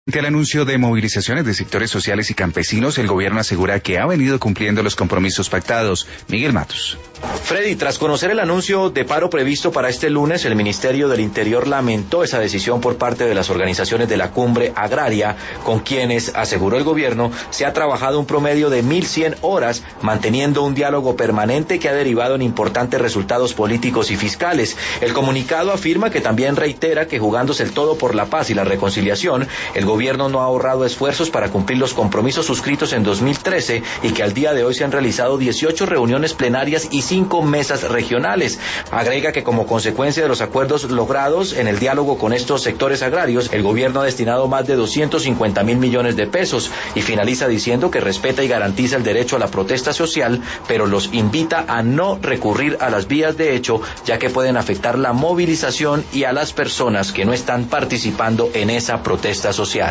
Ante el anuncio de movilizaciones de sectores sociales y campesinos, el gobierno asegura que ha venido cumpliendo los compromisos pactados. Miguel Matos. Freddy, tras conocer el anuncio de paro previsto para este lunes, el Ministerio del Interior lamentó esa decisión por parte de las organizaciones de la Cumbre Agraria, con quienes, aseguró el gobierno, se ha trabajado un promedio de 1.100 horas, manteniendo un diálogo permanente que ha derivado en importantes resultados políticos y fiscales. El comunicado afirma que también reitera que jugándose el todo por la paz y la reconciliación, el gobierno no ha ahorrado esfuerzos para cumplir los compromisos suscritos en 2013 y que al día de hoy se han realizado 18 reuniones plenarias y 5 mesas regionales. Agrega que como consecuencia de los acuerdos logrados en el diálogo con estos sectores agrarios, el gobierno ha destinado más de 250.000 millones de pesos y finaliza diciendo que respeta y garantiza el derecho a la protesta social, pero los invita a no recurrir a las vías de hecho, ya que pueden afectar la movilización y a las personas que no están participando en esa protesta social.